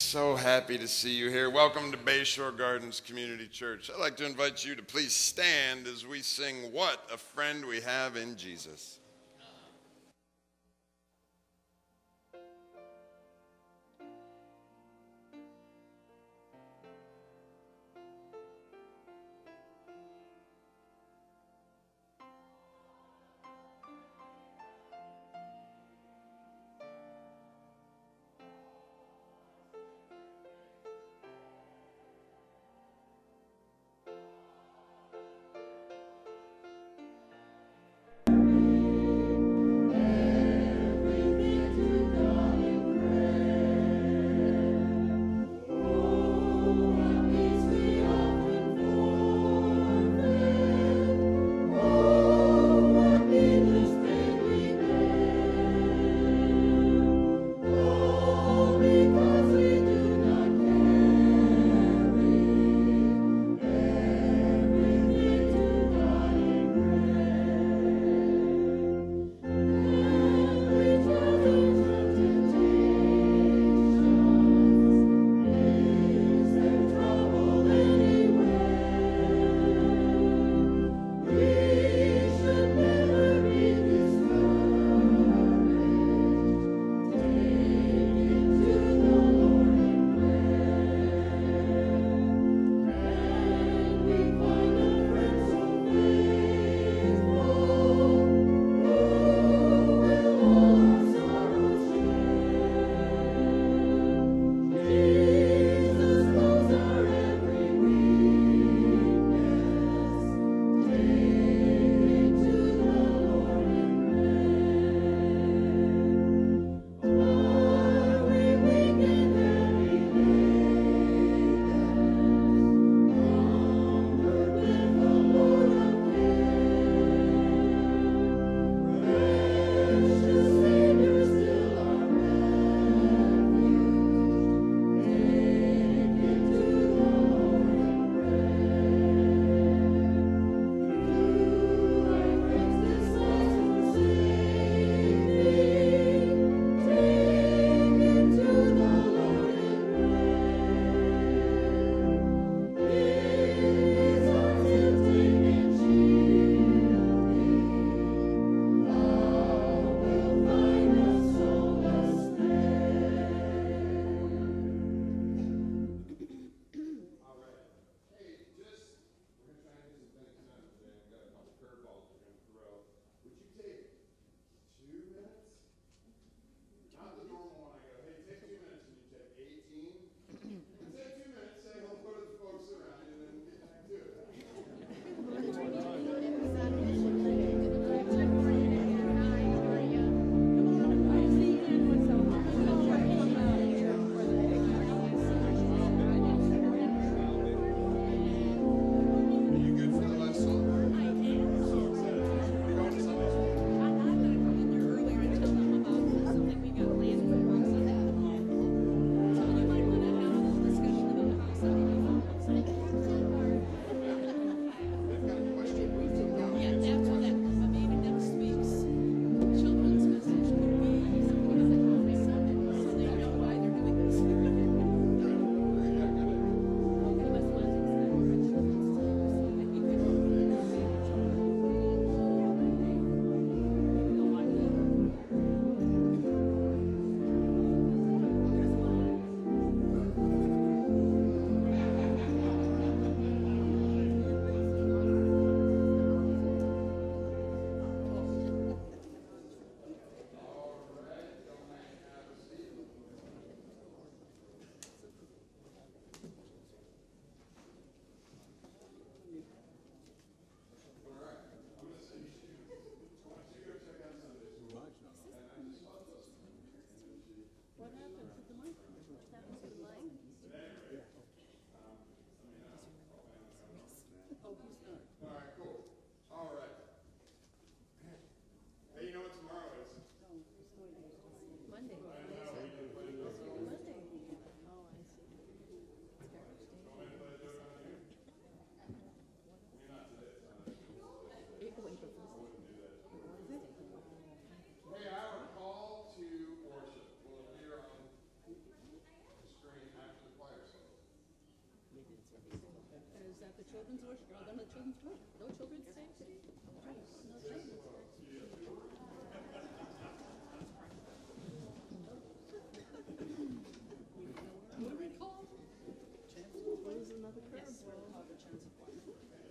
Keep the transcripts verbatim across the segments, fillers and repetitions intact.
So happy to see you here. Welcome to Bayshore Gardens Community Church. I'd like to invite you to please stand as we sing What a Friend We Have in Jesus. The children's worship. You're all done with children's worship. No children's day today? Right. No children's day. What do we call? What is another curve? Yes, we're called the chance of one.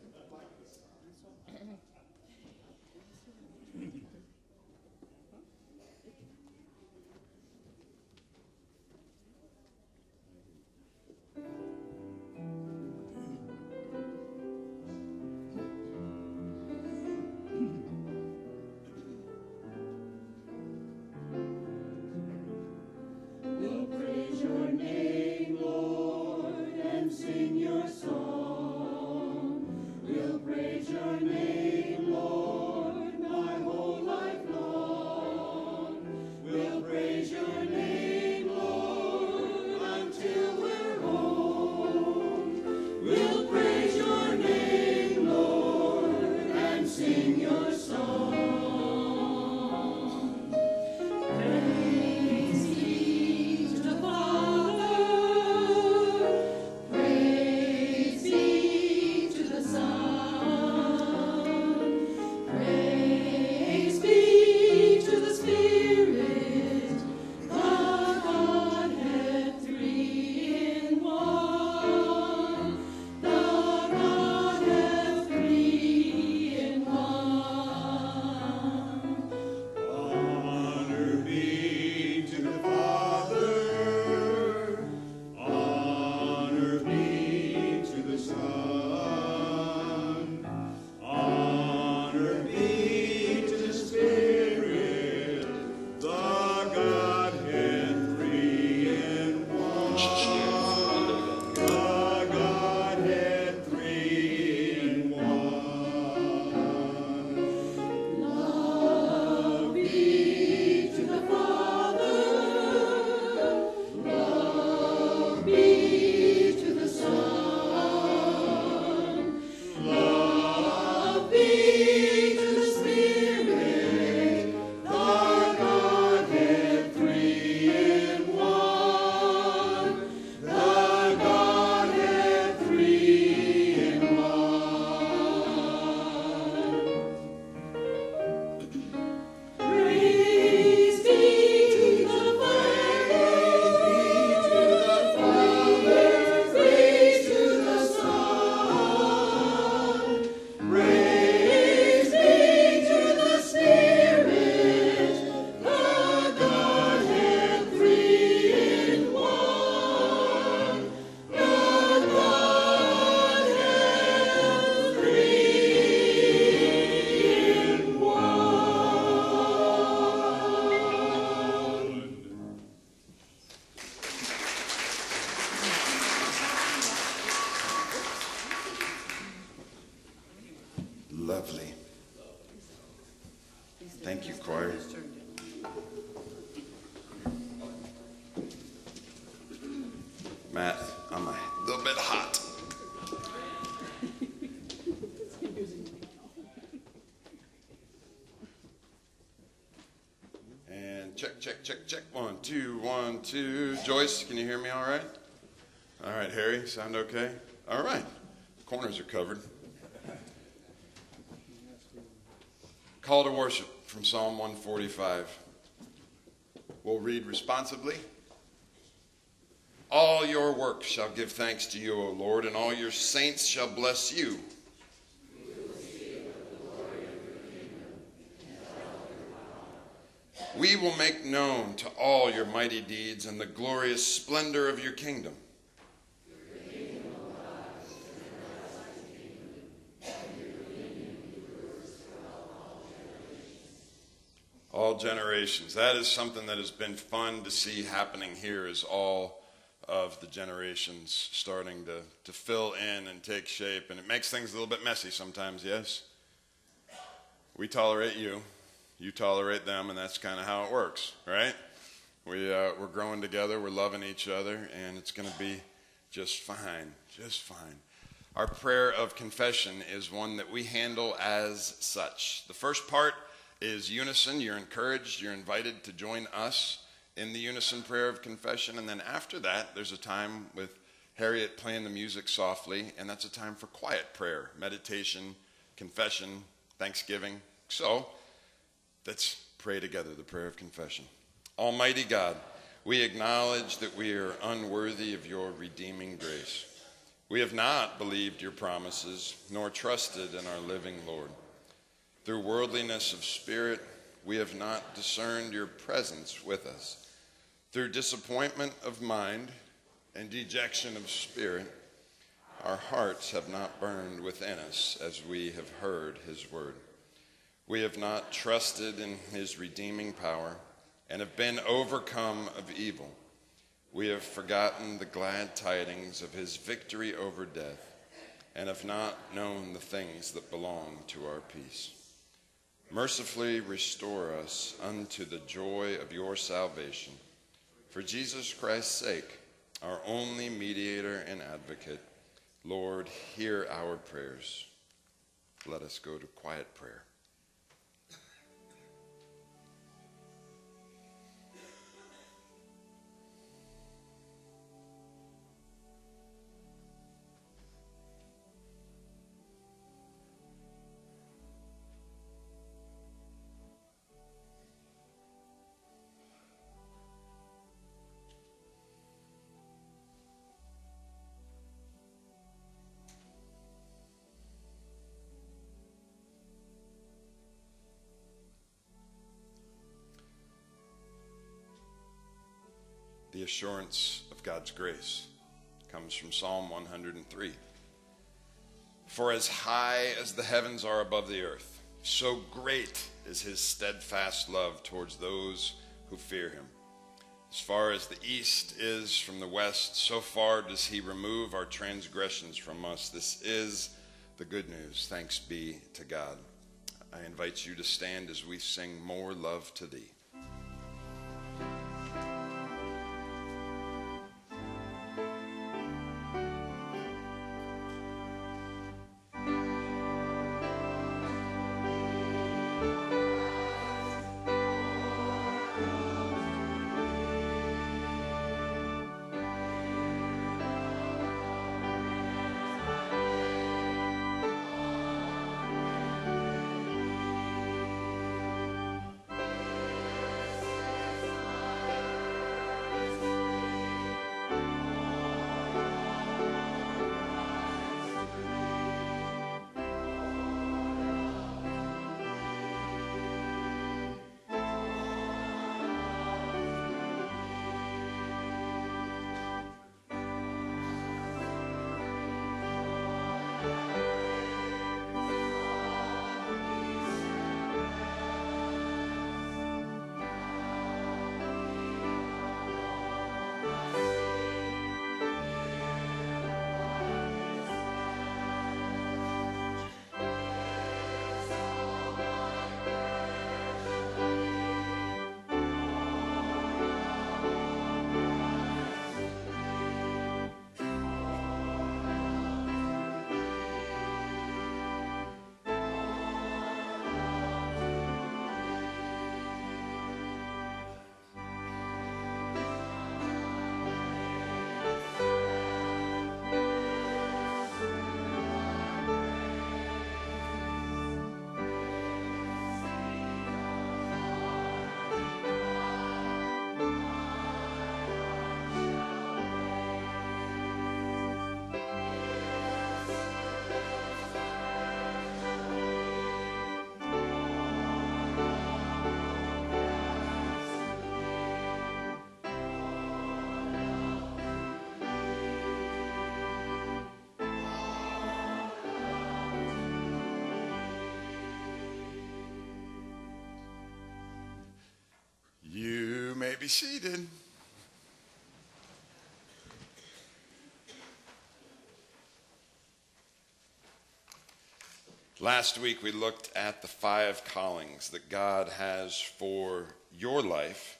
Lovely. Thank you, choir. Matt, I'm a little bit hot. And check, check, check, check. One, two, one, two. Joyce, can you hear me all right? All right, Harry, sound okay? All right. Corners are covered. Call to worship from Psalm one forty-five. We'll read responsibly. All your works shall give thanks to you, O Lord, and all your saints shall bless you. We will make known to all your mighty deeds and the glorious splendor of your kingdom. All generations. That is something that has been fun to see happening here, is all of the generations starting to, to fill in and take shape. And it makes things a little bit messy sometimes, yes? We tolerate you. You tolerate them, and that's kind of how it works, right? We, uh, we're growing together. We're loving each other, and it's going to be just fine, just fine. Our prayer of confession is one that we handle as such. The first part is unison. You're encouraged, you're invited to join us in the unison prayer of confession. And then after that, there's a time with Harriet playing the music softly, and that's a time for quiet prayer, meditation, confession, thanksgiving. So, let's pray together the prayer of confession. Almighty God, we acknowledge that we are unworthy of your redeeming grace. We have not believed your promises, nor trusted in our living Lord. Through worldliness of spirit, we have not discerned your presence with us. Through disappointment of mind and dejection of spirit, our hearts have not burned within us as we have heard his word. We have not trusted in his redeeming power and have been overcome of evil. We have forgotten the glad tidings of his victory over death and have not known the things that belong to our peace. Mercifully restore us unto the joy of your salvation. For Jesus Christ's sake, our only mediator and advocate, Lord, hear our prayers. Let us go to quiet prayer. The assurance of God's grace comes from Psalm one hundred three. For as high as the heavens are above the earth, so great is his steadfast love towards those who fear him. As far as the east is from the west, so far does he remove our transgressions from us. This is the good news. Thanks be to God. I invite you to stand as we sing More Love to Thee. You may be seated. Last week we looked at the five callings that God has for your life,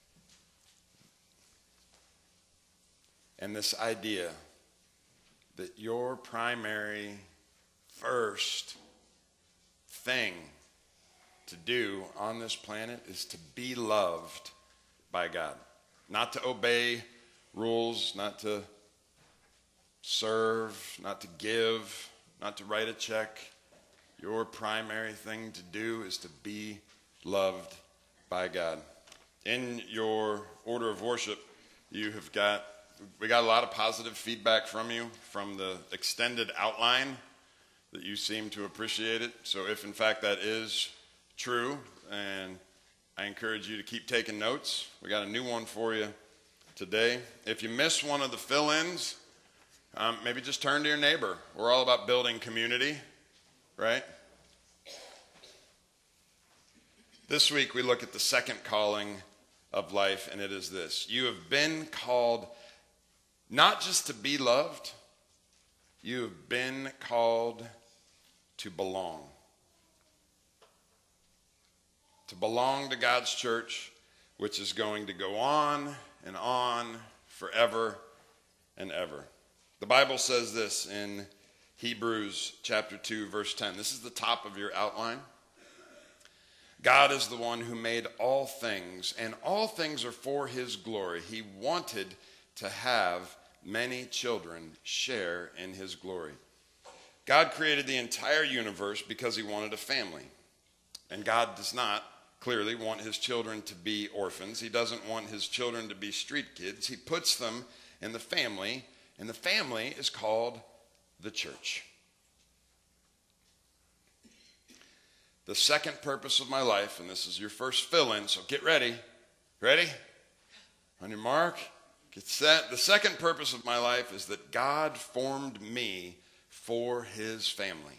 and this idea that your primary first thing to do on this planet is to be loved by God. Not to obey rules, not to serve, not to give, not to write a check. Your primary thing to do is to be loved by God. In your order of worship, you have got, we got a lot of positive feedback from you from the extended outline that you seem to appreciate it. So if in fact that is true, and I encourage you to keep taking notes. We got a new one for you today. If you miss one of the fill-ins, um, maybe just turn to your neighbor. We're all about building community, right? This week we look at the second calling of life, and it is this. You have been called not just to be loved, you have been called to belong. To belong to God's church, which is going to go on and on forever and ever. The Bible says this in Hebrews chapter two, verse ten. This is the top of your outline. God is the one who made all things, and all things are for his glory. He wanted to have many children share in his glory. God created the entire universe because he wanted a family. And God does not clearly want his children to be orphans. He doesn't want his children to be street kids. He puts them in the family, and the family is called the church. The second purpose of my life, and this is your first fill-in, so get ready. Ready? On your mark, get set. The second purpose of my life is that God formed me for his family.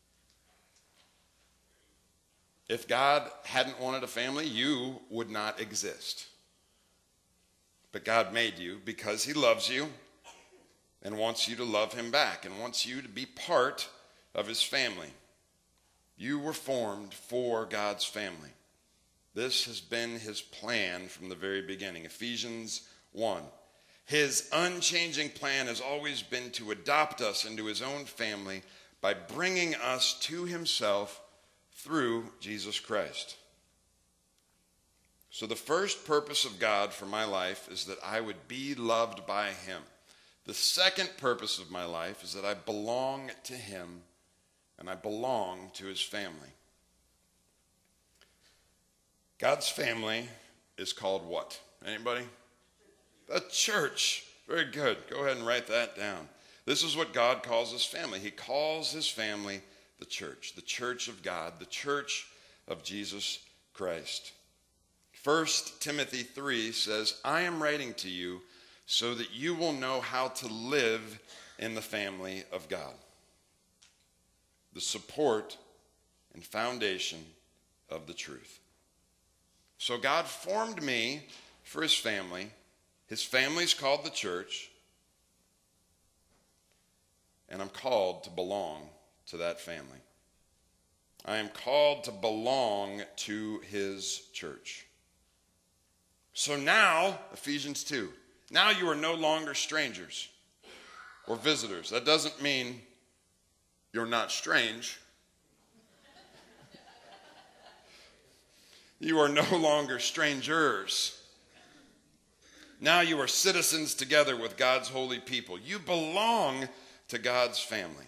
If God hadn't wanted a family, you would not exist. But God made you because he loves you and wants you to love him back and wants you to be part of his family. You were formed for God's family. This has been his plan from the very beginning. Ephesians one. His unchanging plan has always been to adopt us into his own family by bringing us to himself through Jesus Christ. So the first purpose of God for my life is that I would be loved by him. The second purpose of my life is that I belong to him and I belong to his family. God's family is called what? Anybody? The church. Very good. Go ahead and write that down. This is what God calls his family. He calls his family the church, the church of God, the church of Jesus Christ. First Timothy three says, I am writing to you so that you will know how to live in the family of God. The support and foundation of the truth. So God formed me for his family. His family is called the church. And I'm called to belong to that family. I am called to belong to his church. So now, Ephesians two, now you are no longer strangers or visitors. That doesn't mean you're not strange. You are no longer strangers. Now you are citizens together with God's holy people. You belong to God's family.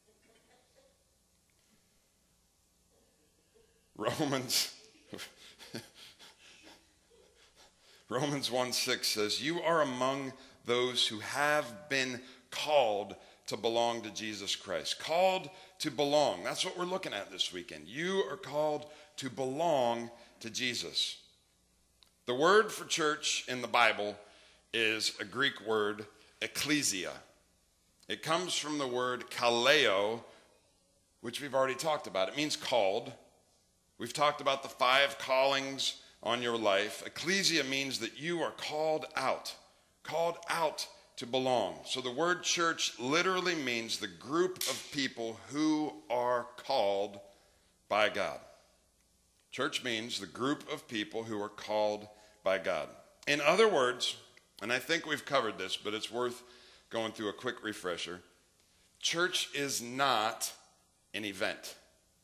Romans Romans one six says, you are among those who have been called to belong to Jesus Christ. Called to belong. That's what we're looking at this weekend. You are called to belong to Jesus. The word for church in the Bible is a Greek word, ecclesia. It comes from the word kaleo, which we've already talked about. It means called. We've talked about the five callings on your life. Ecclesia means that you are called out, called out to belong. So the word church literally means the group of people who are called by God. Church means the group of people who are called by God. In other words, and I think we've covered this, but it's worth going through a quick refresher. Church is not an event.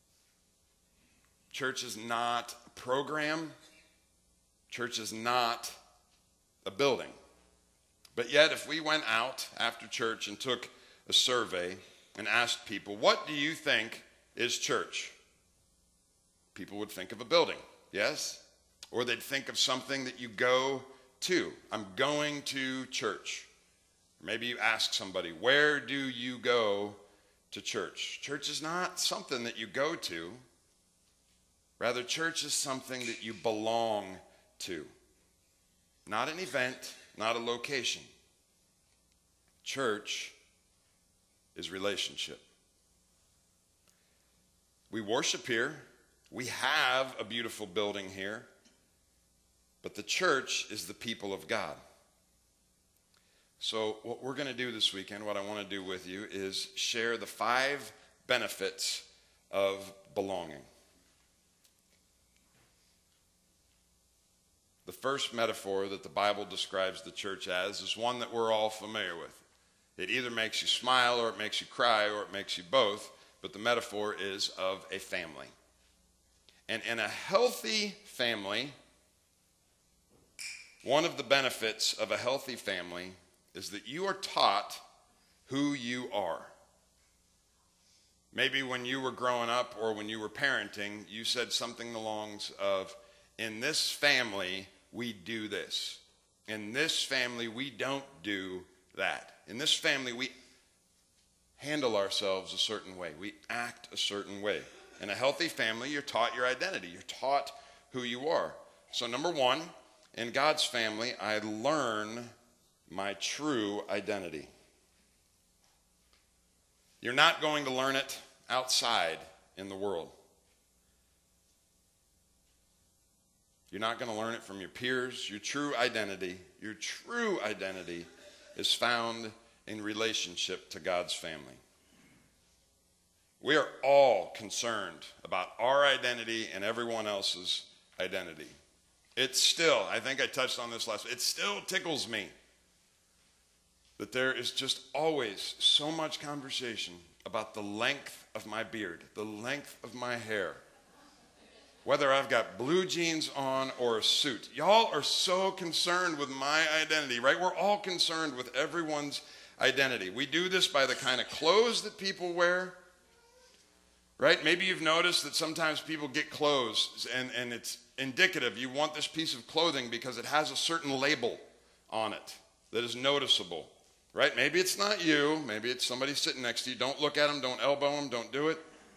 Church is not a program. Church is not a building. But yet, if we went out after church and took a survey and asked people, what do you think is church? People would think of a building, yes? Or they'd think of something that you go to. I'm going to church. Maybe you ask somebody, where do you go to church? Church is not something that you go to. Rather, church is something that you belong to. Not an event, not a location. Church is relationship. We worship here. We have a beautiful building here. But the church is the people of God. So what we're going to do this weekend, what I want to do with you, is share the five benefits of belonging. The first metaphor that the Bible describes the church as is one that we're all familiar with. It either makes you smile or it makes you cry or it makes you both, but the metaphor is of a family. And in a healthy family, one of the benefits of a healthy family is that you are taught who you are. Maybe when you were growing up or when you were parenting, you said something along of, in this family, we do this. In this family, we don't do that. In this family, we handle ourselves a certain way. We act a certain way. In a healthy family, you're taught your identity. You're taught who you are. So number one, in God's family, I learn my true identity. You're not going to learn it outside in the world. You're not going to learn it from your peers. Your true identity, your true identity is found in relationship to God's family. We are all concerned about our identity and everyone else's identity. It still, I think I touched on this last week, it still tickles me that there is just always so much conversation about the length of my beard, the length of my hair, whether I've got blue jeans on or a suit. Y'all are so concerned with my identity, right? We're all concerned with everyone's identity. We do this by the kind of clothes that people wear, right? Maybe you've noticed that sometimes people get clothes and, and it's indicative. You want this piece of clothing because it has a certain label on it that is noticeable, right? Maybe it's not you. Maybe it's somebody sitting next to you. Don't look at them. Don't elbow them. Don't do it.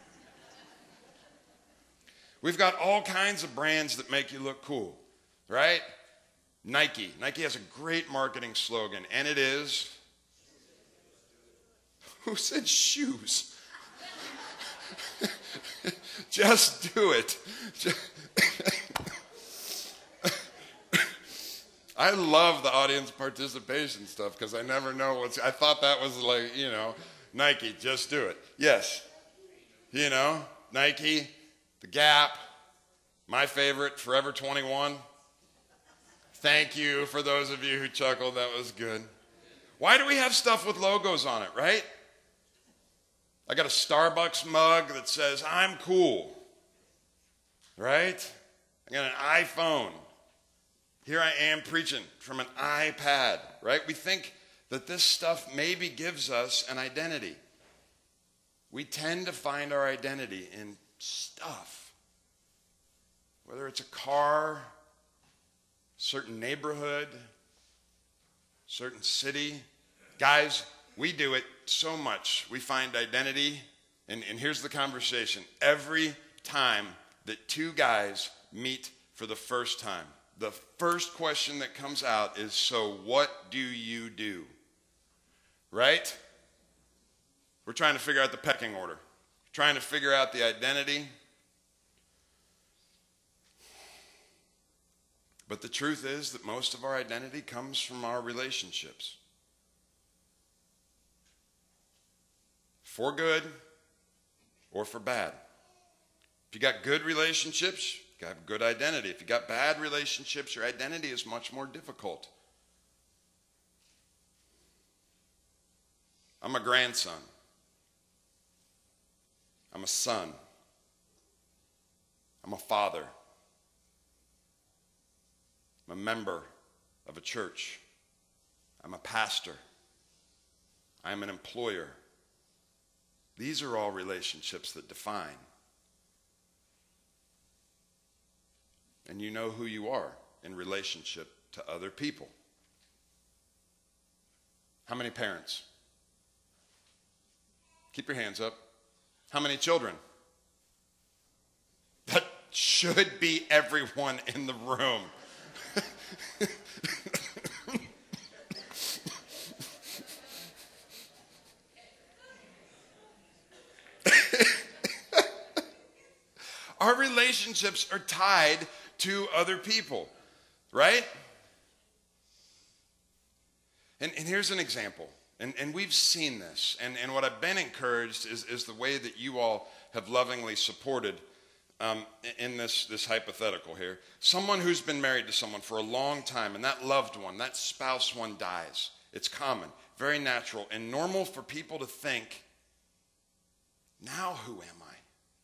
We've got all kinds of brands that make you look cool, right? Nike. Nike has a great marketing slogan, and it is, who said shoes? Just do it. Just I love the audience participation stuff because I never know what's, I thought that was like, you know, Nike, just do it. Yes. You know, Nike, The Gap, my favorite, Forever twenty-one. Thank you for those of you who chuckled. That was good. Why do we have stuff with logos on it, right? I got a Starbucks mug that says, I'm cool, right? I got an iPhone. Here I am preaching from an iPad, right? We think that this stuff maybe gives us an identity. We tend to find our identity in stuff. Whether it's a car, certain neighborhood, certain city. Guys, we do it so much. We find identity, and, and here's the conversation. Every time that two guys meet for the first time, the first question that comes out is, so what do you do? Right? We're trying to figure out the pecking order. We're trying to figure out the identity. But the truth is that most of our identity comes from our relationships. For good or for bad. If you got good relationships, you have good identity. If you got bad relationships, your identity is much more difficult. I'm a grandson. I'm a son. I'm a father. I'm a member of a church. I'm a pastor. I'm an employer. These are all relationships that define. And you know who you are in relationship to other people. How many parents? Keep your hands up. How many children? That should be everyone in the room. Our relationships are tied to other people, right? And, and here's an example. And, and we've seen this. And, and what I've been encouraged is, is the way that you all have lovingly supported um, in this, this hypothetical here. Someone who's been married to someone for a long time, and that loved one, that spouse one dies. It's common, very natural, and normal for people to think, now who am I?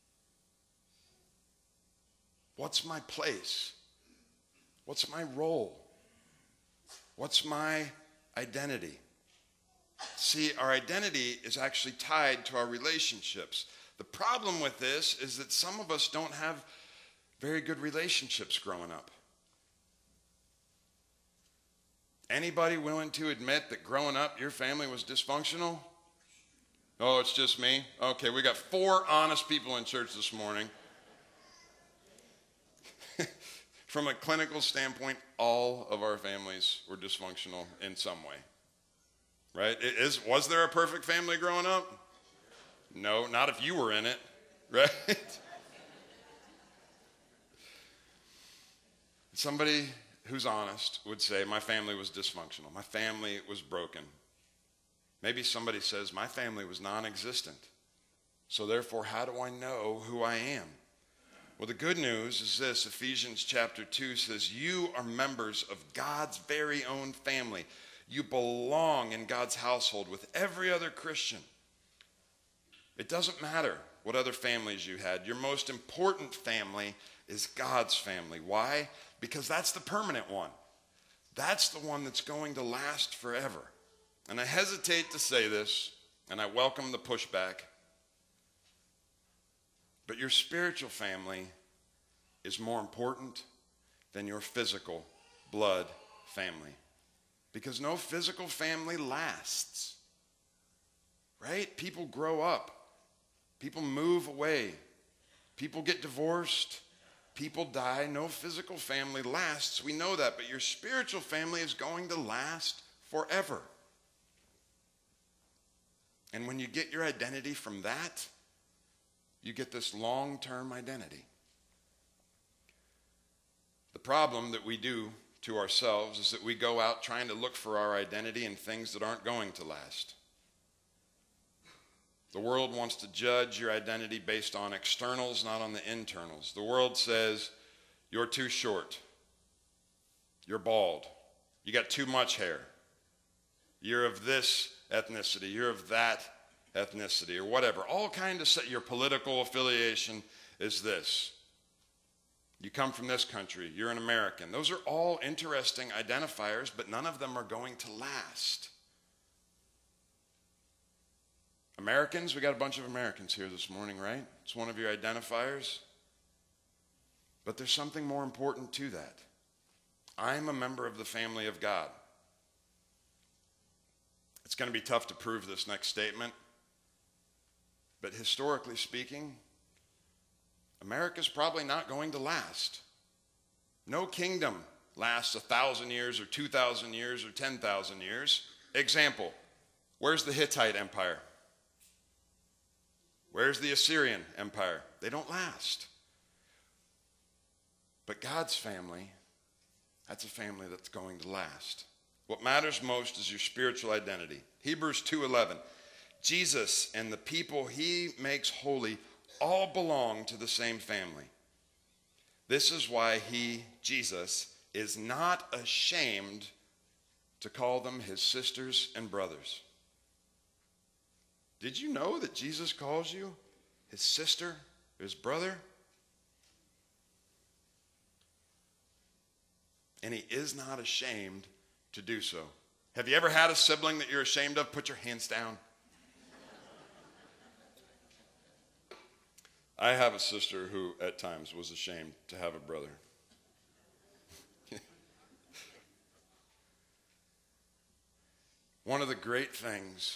What's my place? What's my role? What's my identity? See, our identity is actually tied to our relationships. The problem with this is that some of us don't have very good relationships growing up. Anybody willing to admit that growing up your family was dysfunctional? Oh, it's just me? Okay, we got four honest people in church this morning. From a clinical standpoint, all of our families were dysfunctional in some way. Right? It is, was there a perfect family growing up? No, not if you were in it. Right? Somebody who's honest would say, my family was dysfunctional. My family was broken. Maybe somebody says, my family was non-existent. So therefore, how do I know who I am? Well, the good news is this. Ephesians chapter two says, you are members of God's very own family. You belong in God's household with every other Christian. It doesn't matter what other families you had. Your most important family is God's family. Why? Because that's the permanent one. That's the one that's going to last forever. And I hesitate to say this, and I welcome the pushback, but your spiritual family is more important than your physical blood family. Because no physical family lasts. Right? People grow up. People move away. People get divorced. People die. No physical family lasts. We know that. But your spiritual family is going to last forever. And when you get your identity from that, you get this long-term identity. The problem that we do to ourselves is that we go out trying to look for our identity in things that aren't going to last. The world wants to judge your identity based on externals, not on the internals. The world says, you're too short. You're bald. You got too much hair. You're of this ethnicity. You're of that ethnicity, or whatever. All kind of set. Your political affiliation is this. You come from this country. You're an American. Those are all interesting identifiers, but none of them are going to last. Americans, we got a bunch of Americans here this morning, right? It's one of your identifiers. But there's something more important to that. I'm a member of the family of God. It's going to be tough to prove this next statement. But historically speaking, America's probably not going to last. No kingdom lasts a thousand years or two thousand years or ten thousand years. Example, where's the Hittite Empire? Where's the Assyrian Empire? They don't last. But God's family, that's a family that's going to last. What matters most is your spiritual identity. Hebrews two eleven. Jesus and the people he makes holy all belong to the same family. This is why he, Jesus, is not ashamed to call them his sisters and brothers. Did you know that Jesus calls you his sister, his brother? And he is not ashamed to do so. Have you ever had a sibling that you're ashamed of? Put your hands down. I have a sister who at times was ashamed to have a brother. One of the great things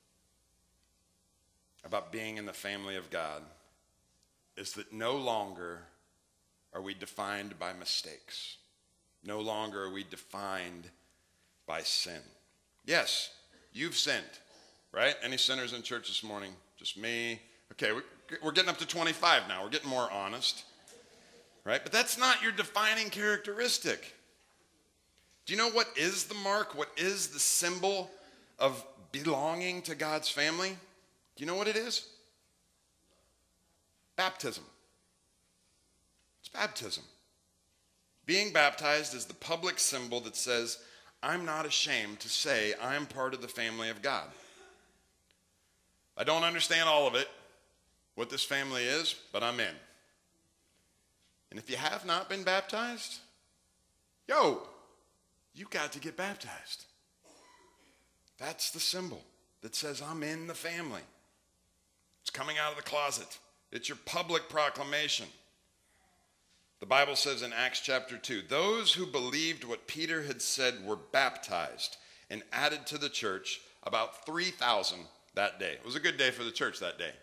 about being in the family of God is that no longer are we defined by mistakes. No longer are we defined by sin. Yes, you've sinned, right? Any sinners in church this morning? Just me? Okay, we're getting up to twenty-five now. We're getting more honest, right? But that's not your defining characteristic. Do you know what is the mark? What is the symbol of belonging to God's family? Do you know what it is? Baptism. It's baptism. Being baptized is the public symbol that says, I'm not ashamed to say I'm part of the family of God. I don't understand all of it, what this family is, but I'm in. And if you have not been baptized, yo, you got to get baptized. That's the symbol that says I'm in the family. It's coming out of the closet. It's your public proclamation. The Bible says in Acts chapter two, those who believed what Peter had said were baptized and added to the church, about three thousand that day. It was a good day for the church that day.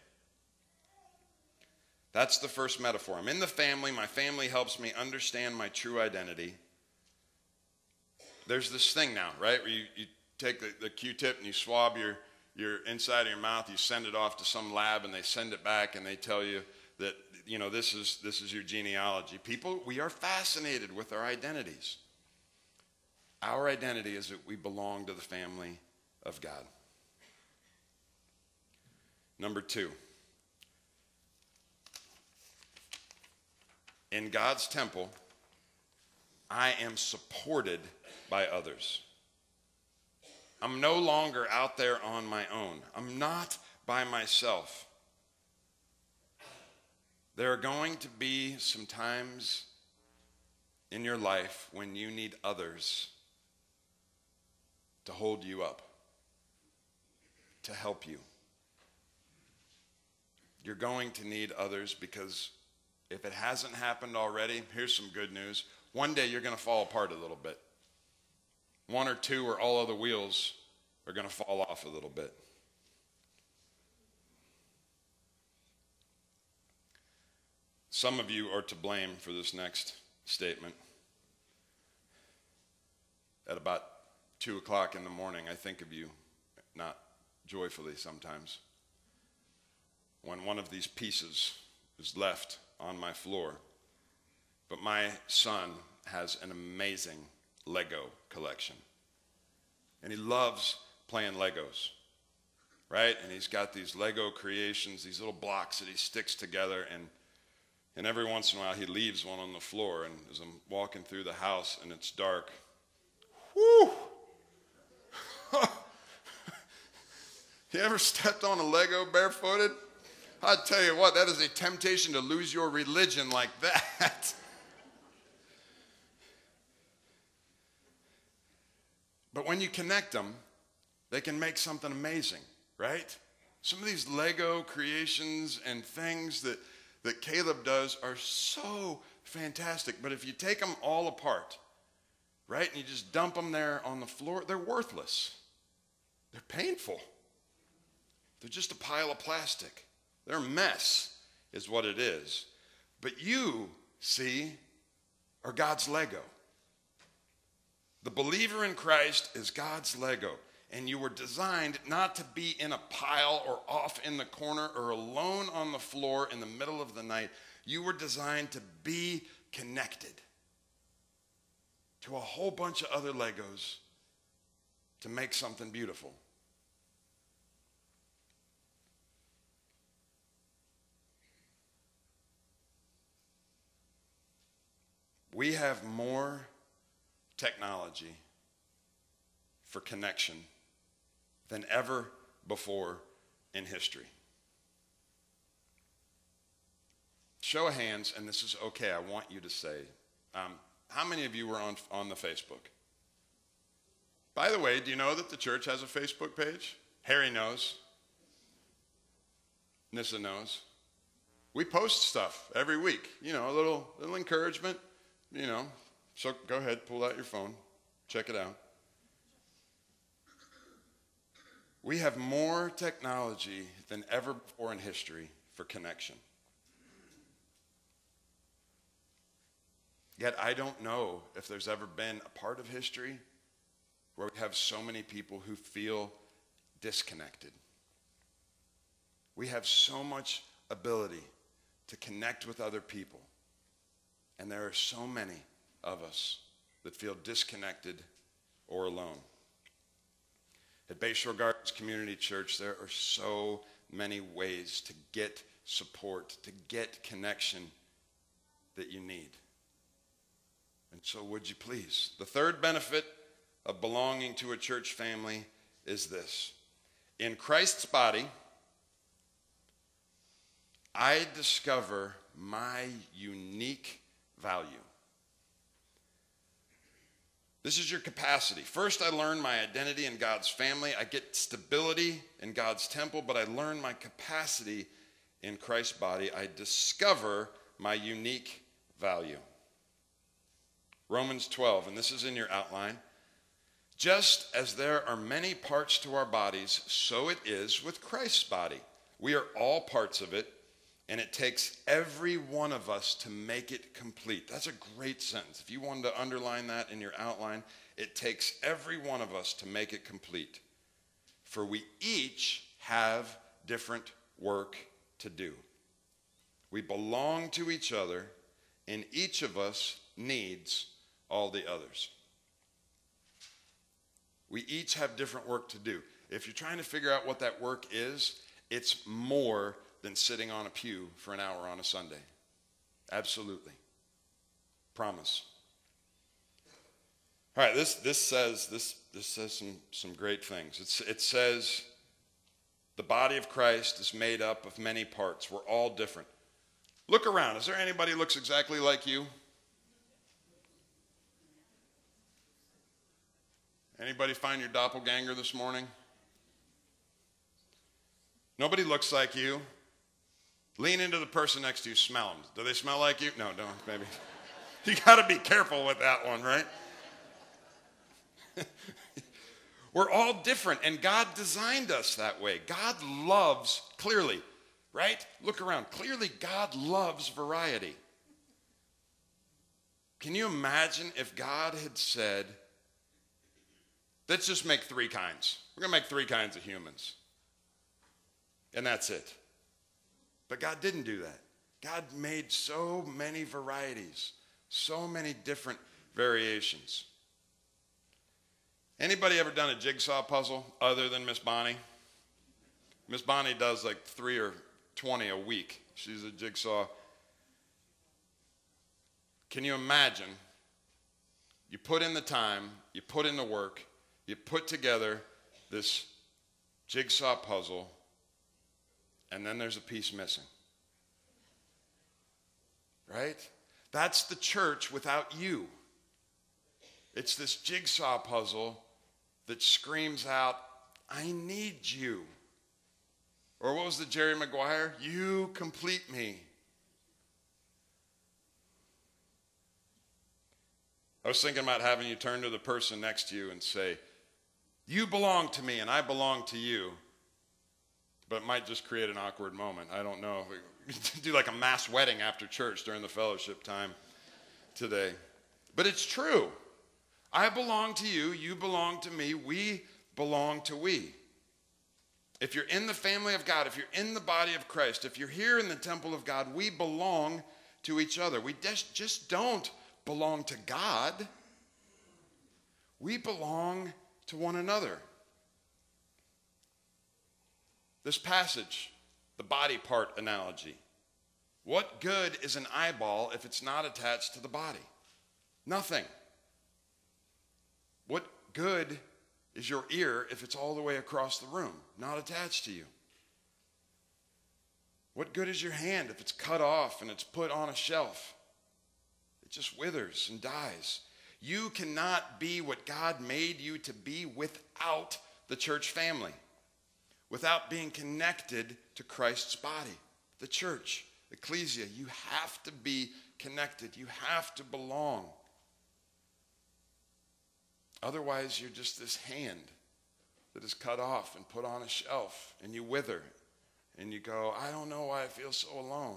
That's the first metaphor. I'm in the family. My family helps me understand my true identity. There's this thing now, right, where you, you take the, the Q-tip and you swab your, your inside of your mouth. You send it off to some lab, and they send it back, and they tell you that, you know, this is this is your genealogy. People, we are fascinated with our identities. Our identity is that we belong to the family of God. Number two, in God's temple, I am supported by others. I'm no longer out there on my own. I'm not by myself. There are going to be some times in your life when you need others to hold you up, to help you. You're going to need others because if it hasn't happened already, here's some good news. One day you're going to fall apart a little bit. One or two or all other wheels are going to fall off a little bit. Some of you are to blame for this next statement. At about two o'clock in the morning, I think of you, not joyfully sometimes, when one of these pieces is left on my floor. But my son has an amazing Lego collection. And he loves playing Legos, right? And he's got these Lego creations, these little blocks that he sticks together, and And every once in a while, he leaves one on the floor, and as I'm walking through the house and it's dark, whoo! You ever stepped on a Lego barefooted? I tell you what, that is a temptation to lose your religion like that. But when you connect them, they can make something amazing, right? Some of these Lego creations and things that that Caleb does are so fantastic. But if you take them all apart, right, and you just dump them there on the floor, they're worthless. They're painful. They're just a pile of plastic. They're a mess is what it is. But you, see, are God's Lego. The believer in Christ is God's Lego. And you were designed not to be in a pile or off in the corner or alone on the floor in the middle of the night. You were designed to be connected to a whole bunch of other Legos to make something beautiful. We have more technology for connection than ever before in history. Show of hands, and this is okay, I want you to say, um, how many of you were on, on the Facebook? By the way, do you know that the church has a Facebook page? Harry knows. Nissa knows. We post stuff every week. You know, a little, little encouragement. You know, so go ahead, pull out your phone. Check it out. We have more technology than ever before in history for connection. Yet I don't know if there's ever been a part of history where we have so many people who feel disconnected. We have so much ability to connect with other people, and there are so many of us that feel disconnected or alone. At Bayshore Gardens Community Church, there are so many ways to get support, to get connection that you need. And so would you please? The third benefit of belonging to a church family is this. In Christ's body, I discover my unique value. This is your capacity. First, I learn my identity in God's family. I get stability in God's temple, but I learn my capacity in Christ's body. I discover my unique value. Romans twelve, and this is in your outline. Just as there are many parts to our bodies, so it is with Christ's body. We are all parts of it, and it takes every one of us to make it complete. That's a great sentence. If you wanted to underline that in your outline, it takes every one of us to make it complete. For we each have different work to do. We belong to each other, and each of us needs all the others. We each have different work to do. If you're trying to figure out what that work is, it's more than sitting on a pew for an hour on a Sunday. Absolutely. Promise. All right, this this says this this says some some great things. It's, it says the body of Christ is made up of many parts. We're all different. Look around. Is there anybody who looks exactly like you? Anybody find your doppelganger this morning? Nobody looks like you. Lean into the person next to you, smell them. Do they smell like you? No, don't, maybe. You got to be careful with that one, right? We're all different, and God designed us that way. God loves, clearly, right? Look around. Clearly, God loves variety. Can you imagine if God had said, let's just make three kinds. We're going to make three kinds of humans. And that's it. But God didn't do that. God made so many varieties, so many different variations. Anybody ever done a jigsaw puzzle other than Miss Bonnie? Miss Bonnie does like three or twenty a week. She's a jigsaw. Can you imagine? You put in the time, you put in the work, you put together this jigsaw puzzle, and then there's a piece missing. Right? That's the church without you. It's this jigsaw puzzle that screams out, I need you. Or what was the Jerry Maguire? You complete me. I was thinking about having you turn to the person next to you and say, you belong to me and I belong to you. But it might just create an awkward moment. I don't know. We do like a mass wedding after church during the fellowship time today. But it's true. I belong to you. You belong to me. We belong to we. If you're in the family of God, if you're in the body of Christ, if you're here in the temple of God, we belong to each other. We just, just don't belong to God. We belong to one another. This passage, the body part analogy. What good is an eyeball if it's not attached to the body? Nothing. What good is your ear if it's all the way across the room, not attached to you? What good is your hand if it's cut off and it's put on a shelf? It just withers and dies. You cannot be what God made you to be without the church family, without being connected to Christ's body, the church, ecclesia. You have to be connected. You have to belong. Otherwise, you're just this hand that is cut off and put on a shelf, and you wither, and you go, I don't know why I feel so alone.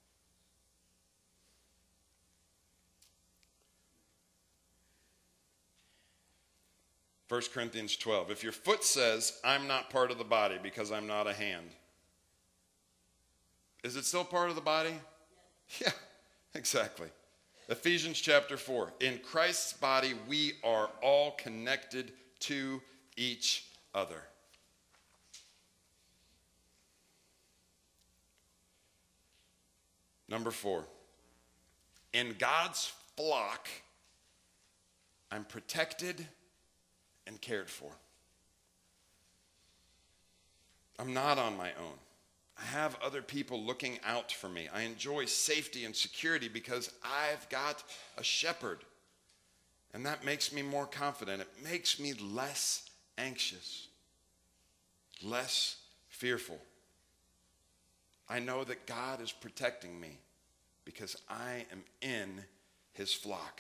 First Corinthians twelve, if your foot says, I'm not part of the body because I'm not a hand, is it still part of the body? Yeah, exactly. Ephesians chapter four, in Christ's body we are all connected to each other. Number four, in God's flock, I'm protected and cared for. I'm not on my own. I have other people looking out for me. I enjoy safety and security because I've got a shepherd. And that makes me more confident. It makes me less anxious, less fearful. I know that God is protecting me because I am in his flock.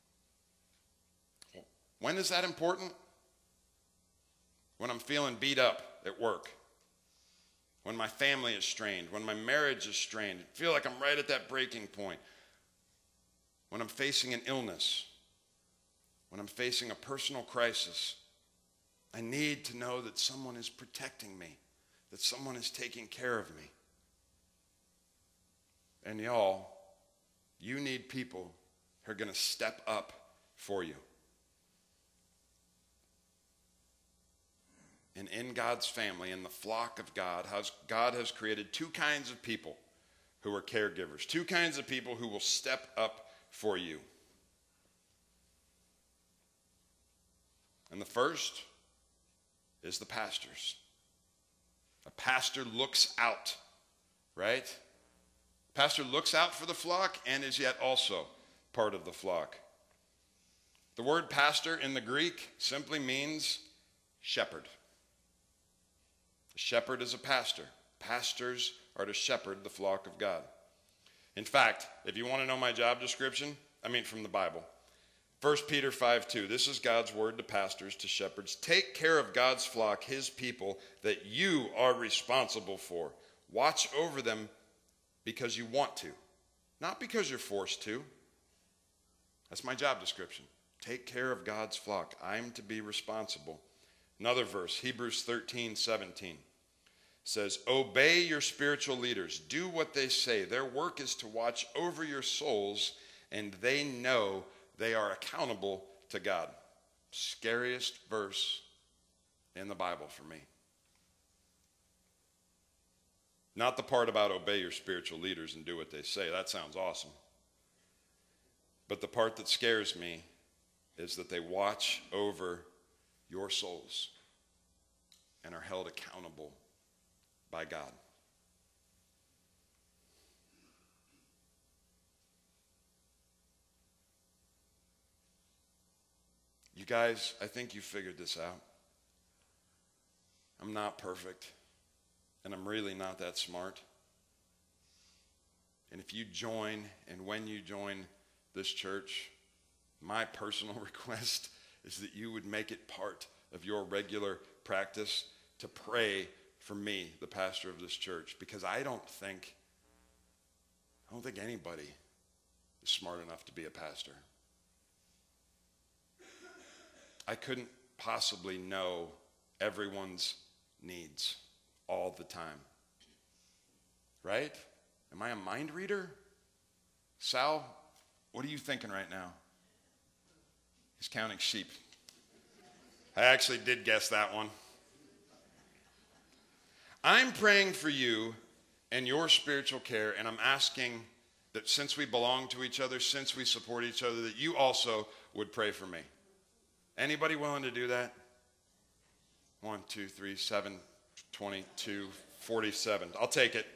When is that important? When I'm feeling beat up at work. When my family is strained. When my marriage is strained. I feel like I'm right at that breaking point. When I'm facing an illness. When I'm facing a personal crisis. I need to know that someone is protecting me. That someone is taking care of me. And y'all, you need people who are going to step up for you. And in God's family, in the flock of God, God has created two kinds of people who are caregivers. Two kinds of people who will step up for you. And the first is the pastors. A pastor looks out, right? Pastor looks out for the flock and is yet also part of the flock. The word pastor in the Greek simply means shepherd. A shepherd is a pastor. Pastors are to shepherd the flock of God. In fact, if you want to know my job description, I mean from the Bible, First Peter five two, this is God's word to pastors, to shepherds. Take care of God's flock, his people, that you are responsible for. Watch over them because you want to, not because you're forced to. That's my job description. Take care of God's flock. I'm to be responsible. Another verse, Hebrews thirteen seventeen, says, obey your spiritual leaders. Do what they say. Their work is to watch over your souls, and they know they are accountable to God. Scariest verse in the Bible for me. Not the part about obey your spiritual leaders and do what they say. That sounds awesome. But the part that scares me is that they watch over your souls and are held accountable by God. You guys, I think you figured this out. I'm not perfect, and I'm really not that smart. And if you join, and when you join this church, my personal request is that you would make it part of your regular practice to pray for me, the pastor of this church, because I don't think, I don't think anybody is smart enough to be a pastor. I couldn't possibly know everyone's needs all the time. Right? Am I a mind reader? Sal, what are you thinking right now? He's counting sheep. I actually did guess that one. I'm praying for you and your spiritual care, and I'm asking that since we belong to each other, since we support each other, that you also would pray for me. Anybody willing to do that? One, two, three, seven, twenty-two, forty-seven. I'll take it.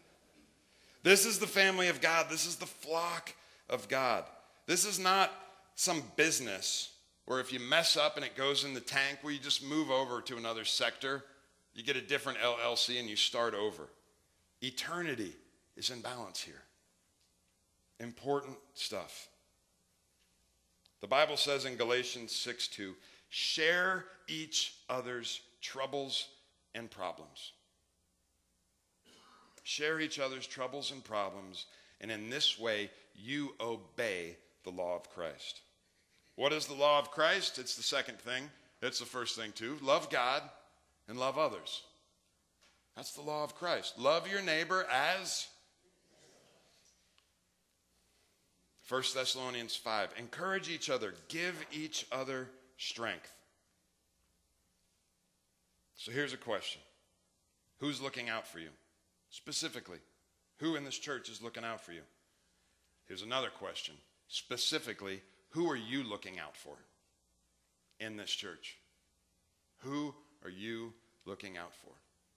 This is the family of God. This is the flock of God. This is not some business where if you mess up and it goes in the tank, where you just move over to another sector, you get a different L L C and you start over. Eternity is in balance here. Important stuff. The Bible says in Galatians six two, share each other's troubles and problems. Share each other's troubles and problems, and in this way you obey the law of Christ. What is the law of Christ? It's the second thing. It's the first thing too. Love God and love others. That's the law of Christ. Love your neighbor as First Thessalonians five. Encourage each other. Give each other strength. So here's a question. Who's looking out for you? Specifically, who in this church is looking out for you? Here's another question. Specifically, who are you looking out for in this church? Who are you looking out for?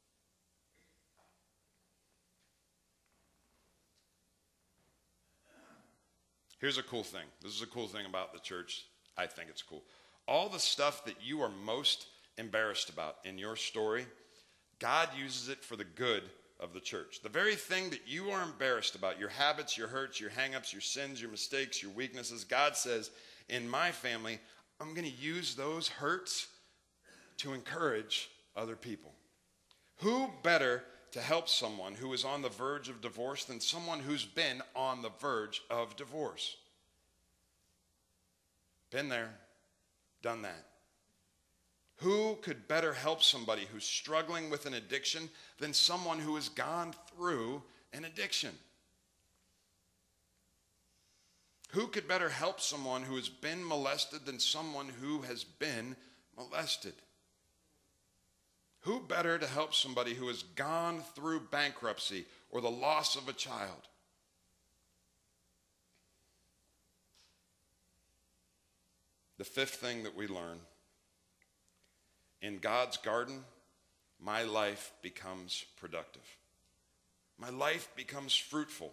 Here's a cool thing. This is a cool thing about the church. I think it's cool. All the stuff that you are most embarrassed about in your story, God uses it for the good of the church. The very thing that you are embarrassed about, your habits, your hurts, your hang-ups, your sins, your mistakes, your weaknesses, God says, in my family, I'm going to use those hurts to encourage other people. Who better to help someone who is on the verge of divorce than someone who's been on the verge of divorce? Been there, done that. Who could better help somebody who's struggling with an addiction than someone who has gone through an addiction? Who could better help someone who has been molested than someone who has been molested? Who better to help somebody who has gone through bankruptcy or the loss of a child? The fifth thing that we learn, in God's garden, my life becomes productive. My life becomes fruitful.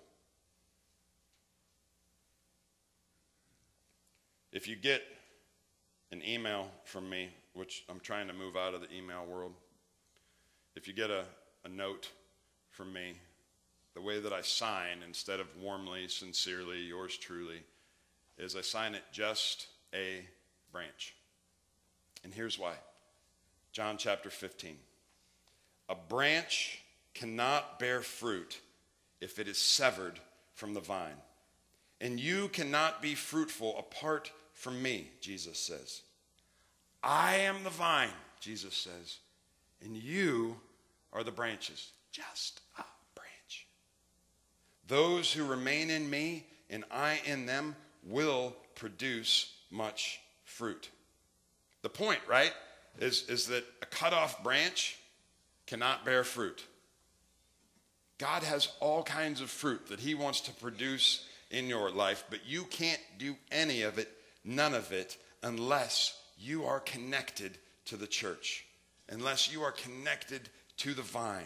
If you get an email from me, which I'm trying to move out of the email world, if you get a, a note from me, the way that I sign, instead of warmly, sincerely, yours truly, is I sign it just a branch. And here's why. John chapter fifteen. A branch cannot bear fruit if it is severed from the vine. And you cannot be fruitful apart from me, Jesus says. I am the vine, Jesus says, and you are the branches. Just a branch. Those who remain in me and I in them will produce much fruit. The point, right? Is, is that a cut off branch cannot bear fruit. God has all kinds of fruit that he wants to produce in your life, but you can't do any of it, none of it, unless you are connected to the church, unless you are connected to the vine.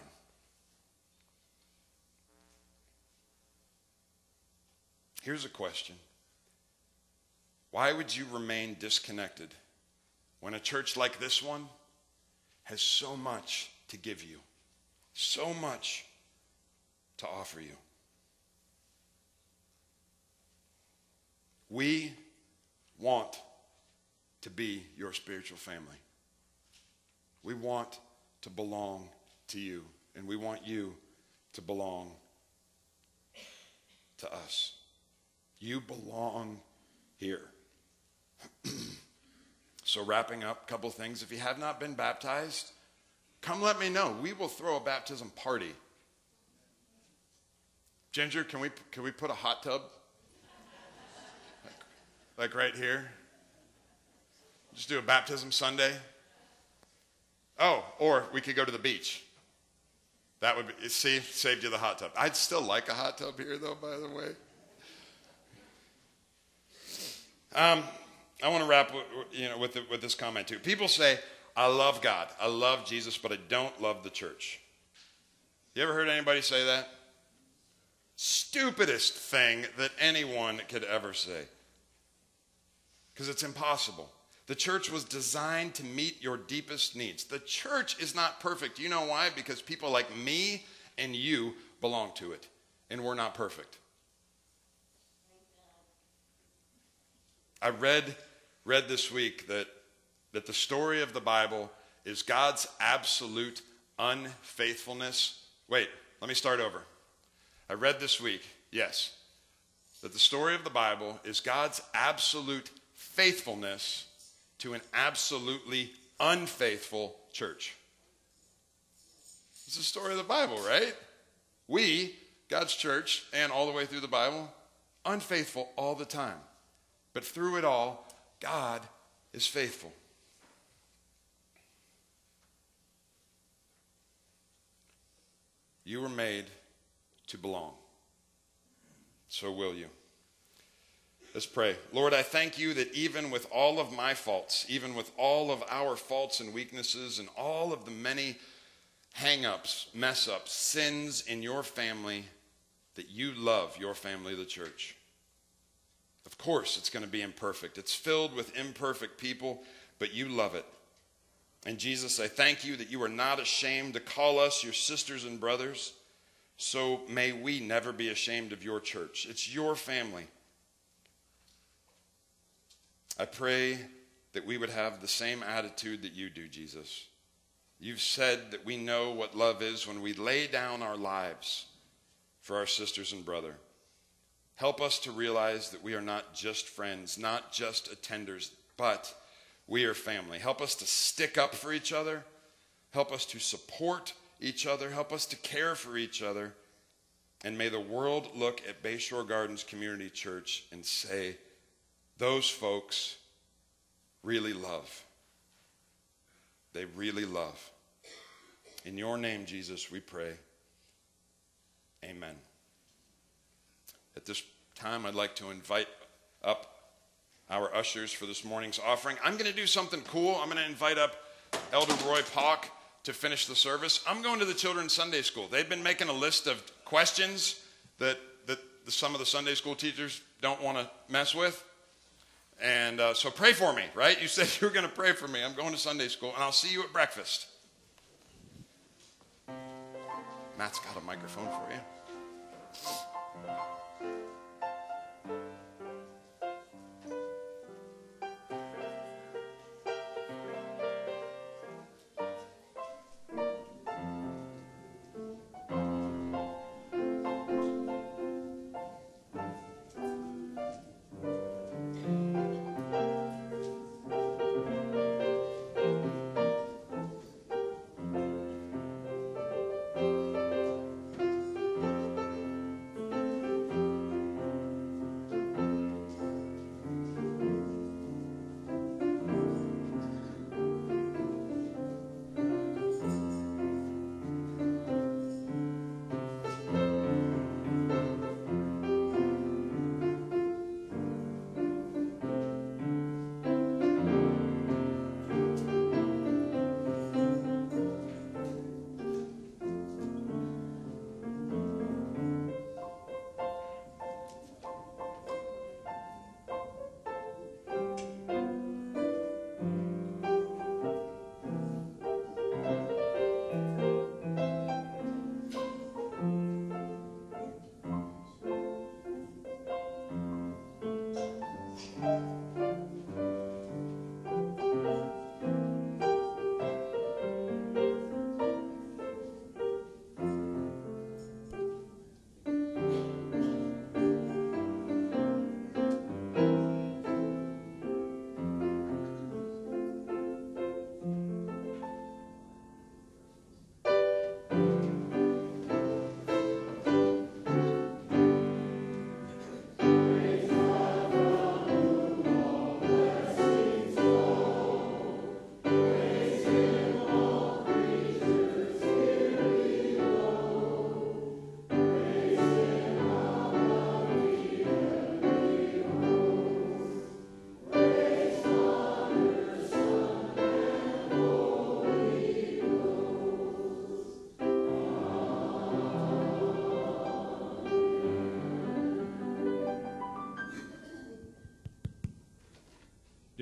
Here's a question. Why would you remain disconnected when a church like this one has so much to give you, so much to offer you? We want to be your spiritual family. We want to belong to you, and we want you to belong to us. You belong here. So wrapping up, a couple things. If you have not been baptized, come let me know. We will throw a baptism party. Ginger, can we can we put a hot tub? Like, like right here? Just do a baptism Sunday? Oh, or we could go to the beach. That would be, see, saved you the hot tub. I'd still like a hot tub here, though, by the way. Um, I want to wrap you know, with, the, with this comment, too. People say, I love God, I love Jesus, but I don't love the church. You ever heard anybody say that? Stupidest thing that anyone could ever say. because it's impossible. The church was designed to meet your deepest needs. The church is not perfect. You know why? Because people like me and you belong to it, and we're not perfect. I read read this week that, that the story of the Bible is God's absolute unfaithfulness. Wait, let me start over. I read this week, yes, that the story of the Bible is God's absolute faithfulness to an absolutely unfaithful church. It's the story of the Bible, right? We, God's church, and all the way through the Bible, unfaithful all the time. But through it all, God is faithful. You were made to belong. So will you. Let's pray. Lord, I thank you that even with all of my faults, even with all of our faults and weaknesses and all of the many hang-ups, mess-ups, sins in your family, that you love your family, the church. Of course, it's going to be imperfect. It's filled with imperfect people, but you love it. And Jesus, I thank you that you are not ashamed to call us your sisters and brothers. So may we never be ashamed of your church. It's your family. I pray that we would have the same attitude that you do, Jesus. You've said that we know what love is when we lay down our lives for our sisters and brother. Help us to realize that we are not just friends, not just attenders, but we are family. Help us to stick up for each other. Help us to support each other. Help us to care for each other. And may the world look at Bayshore Gardens Community Church and say, those folks really love. They really love. In your name, Jesus, we pray. Amen. At this time, I'd like to invite up our ushers for this morning's offering. I'm going to do something cool. I'm going to invite up Elder Roy Pock to finish the service. I'm going to the Children's Sunday School. They've been making a list of questions that, that the, some of the Sunday school teachers don't want to mess with. And uh, so pray for me, right? You said you were going to pray for me. I'm going to Sunday school, and I'll see you at breakfast. Matt's got a microphone for you.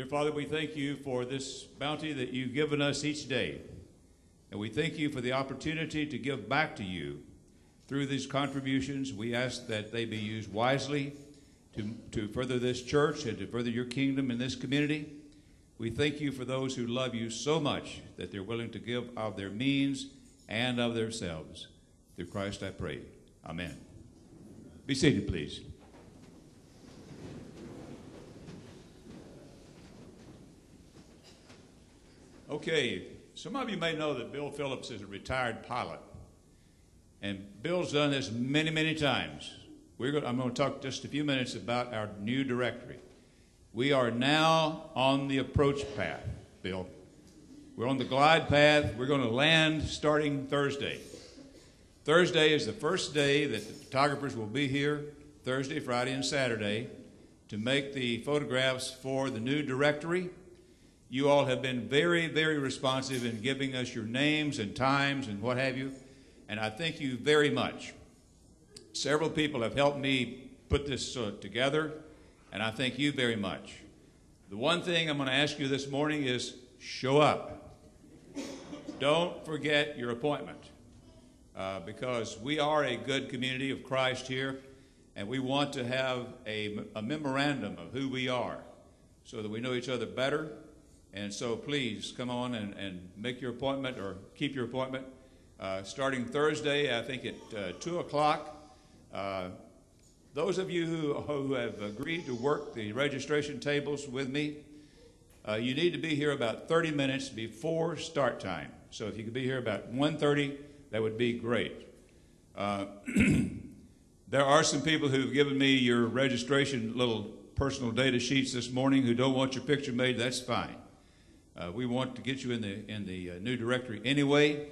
Dear Father, we thank you for this bounty that you've given us each day. And we thank you for the opportunity to give back to you through these contributions. We ask that they be used wisely to, to further this church and to further your kingdom in this community. We thank you for those who love you so much that they're willing to give of their means and of themselves. Through Christ I pray. Amen. Be seated, please. Okay, some of you may know that Bill Phillips is a retired pilot. And Bill's done this many, many times. We're going, I'm going to talk just a few minutes about our new directory. We are now on the approach path, Bill. We're on the glide path. We're going to land starting Thursday. Thursday is the first day that the photographers will be here, Thursday, Friday, and Saturday, to make the photographs for the new directory. You all have been very, very responsive in giving us your names and times and what have you, and I thank you very much. Several people have helped me put this uh, together, and I thank you very much. The one thing I'm going to ask you this morning is show up. Don't forget your appointment, uh, because we are a good community of Christ here, and we want to have a, a memorandum of who we are so that we know each other better. And so please come on and, and make your appointment or keep your appointment. Uh, starting Thursday, I think at uh, two o'clock. Uh, those of you who, who have agreed to work the registration tables with me, uh, you need to be here about thirty minutes before start time. So if you could be here about one thirty, that would be great. Uh, there are some people who've given me your registration little personal data sheets this morning who don't want your picture made. That's fine. Uh, we want to get you in the in the uh, new directory anyway.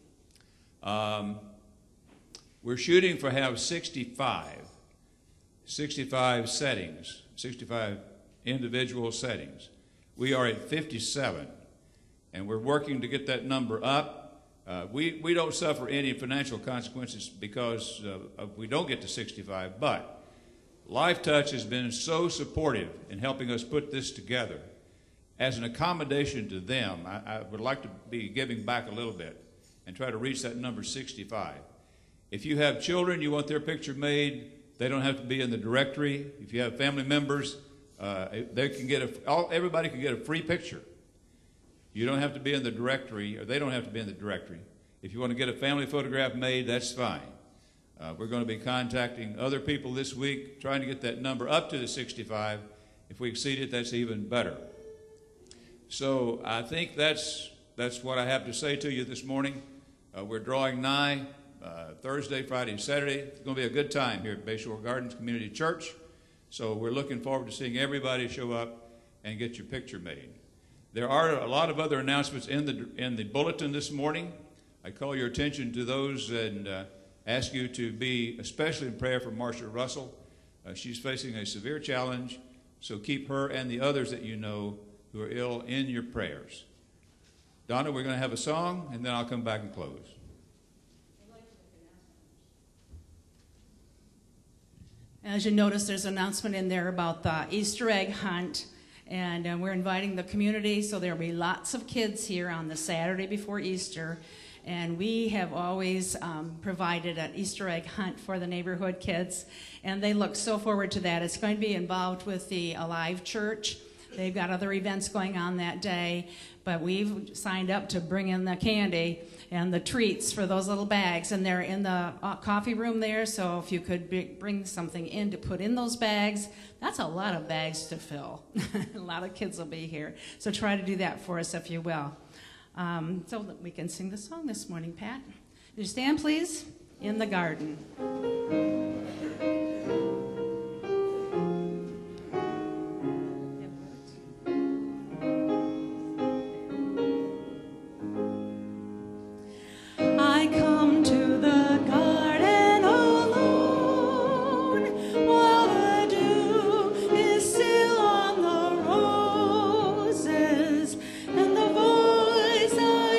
Um, we're shooting for have sixty-five, sixty-five settings, sixty-five individual settings. We are at fifty-seven, and we're working to get that number up. Uh, we we don't suffer any financial consequences because uh, of we don't get to sixty-five, but Life Touch has been so supportive in helping us put this together. As an accommodation to them, I, I would like to be giving back a little bit and try to reach that number sixty-five. If you have children, you want their picture made, they don't have to be in the directory. If you have family members, uh, they can get a, all, everybody can get a free picture. You don't have to be in the directory, or they don't have to be in the directory. If you want to get a family photograph made, that's fine. Uh, we're going to be contacting other people this week, trying to get that number up to the sixty-five. If we exceed it, that's even better. So I think that's that's what I have to say to you this morning. Uh, we're drawing nigh uh, Thursday, Friday, and Saturday. It's going to be a good time here at Bayshore Gardens Community Church. So we're looking forward to seeing everybody show up and get your picture made. There are a lot of other announcements in the in the bulletin this morning. I call your attention to those and uh, ask you to be especially in prayer for Marcia Russell. Uh, she's facing a severe challenge, so keep her and the others that you know who are ill in your prayers. Donna, we're going to have a song, and then I'll come back and close. As you notice, there's an announcement in there about the Easter egg hunt, and uh, we're inviting the community, so there'll be lots of kids here on the Saturday before Easter. And we have always um, provided an Easter egg hunt for the neighborhood kids, and they look so forward to that. It's going to be involved with the Alive Church. They've got other events going on that day, but we've signed up to bring in the candy and the treats for those little bags, and they're in the uh, coffee room there, so if you could be, bring something in to put in those bags, that's a lot of bags to fill. A lot of kids will be here, so try to do that for us if you will. Um, so that we can sing the song this morning, Pat. Would you stand, please? In the Garden.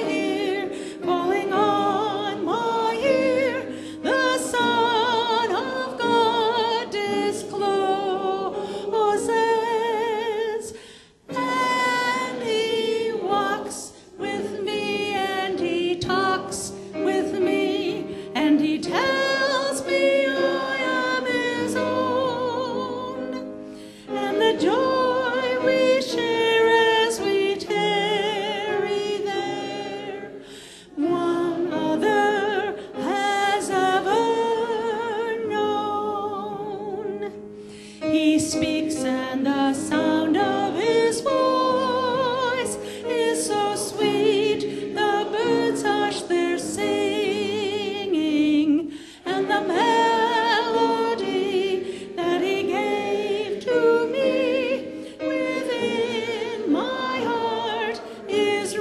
Calling on my ear, the Son of tells me I am his own, and the joy we share as we tarry there, one other has ever known. He speaks and the sound of his voice is so sweet, the birds hush their singing, and the melody that he gave to me within my heart is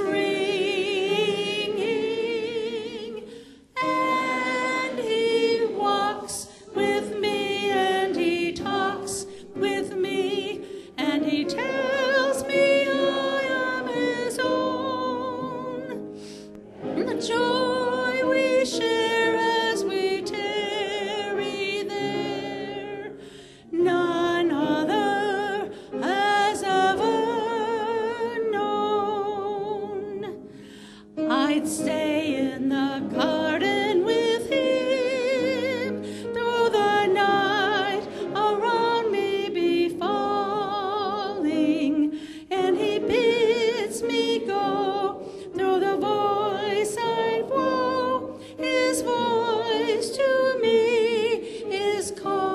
ringing. And he walks with me, and he talks with me, and he tells me I am his own. And the joy we share as we tarry there, none other has ever known. I'd stay in the garden with him through the night, around me be falling, and he bids me go through the voice I woe. His voice to me is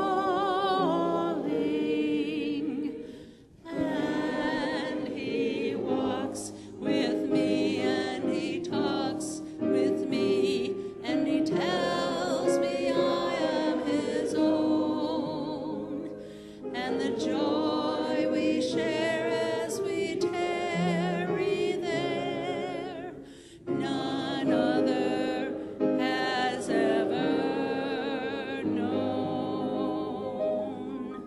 calling, and he walks with me, and he talks with me, and he tells me I am his own, and the joy we share as we tarry there, none other has ever known.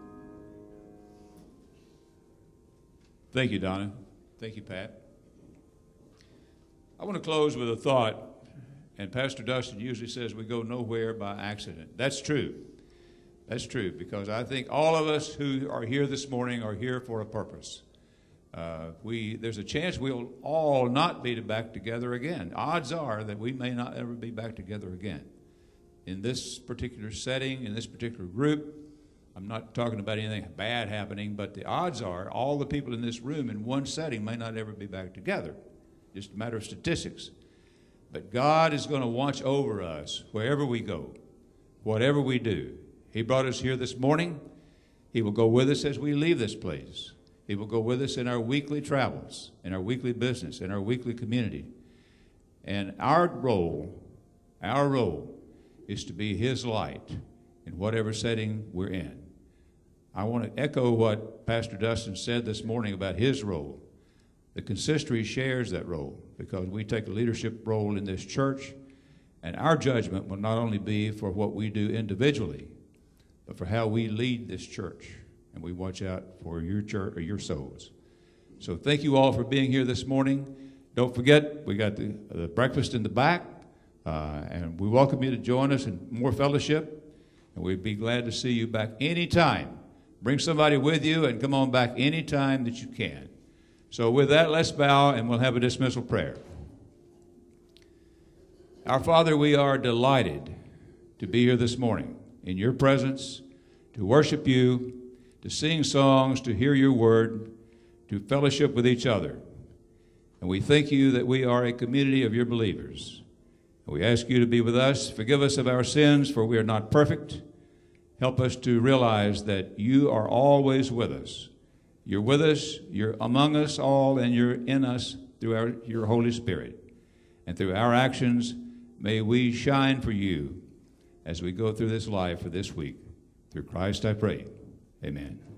Thank you, Donna. Thank you, Pat. I want to close with a thought, and Pastor Dustin usually says we go nowhere by accident. That's true. That's true, because I think all of us who are here this morning are here for a purpose. Uh, we there's a chance we'll all not be back together again. Odds are that we may not ever be back together again. In this particular setting, in this particular group, I'm not talking about anything bad happening, but the odds are all the people in this room in one setting may not ever be back together. Just a matter of statistics. But God is going to watch over us wherever we go, whatever we do. He brought us here this morning. He will go with us as we leave this place. He will go with us in our weekly travels, in our weekly business, in our weekly community. And our role, our role is to be his light in whatever setting we're in. I want to echo what Pastor Dustin said this morning about his role. The consistory shares that role because we take a leadership role in this church, and our judgment will not only be for what we do individually, but for how we lead this church, and we watch out for your church or your souls. So thank you all for being here this morning. Don't forget, we got the, the breakfast in the back, uh, and we welcome you to join us in more fellowship, and we'd be glad to see you back anytime. Bring somebody with you and come on back anytime that you can. So with that, let's bow and we'll have a dismissal prayer. Our Father, we are delighted to be here this morning in your presence, to worship you, to sing songs, to hear your word, to fellowship with each other. And we thank you that we are a community of your believers. And we ask you to be with us. Forgive us of our sins, for we are not perfect. Help us to realize that you are always with us. You're with us, you're among us all, and you're in us through our, your Holy Spirit. And through our actions, may we shine for you as we go through this life for this week. Through Christ I pray. Amen.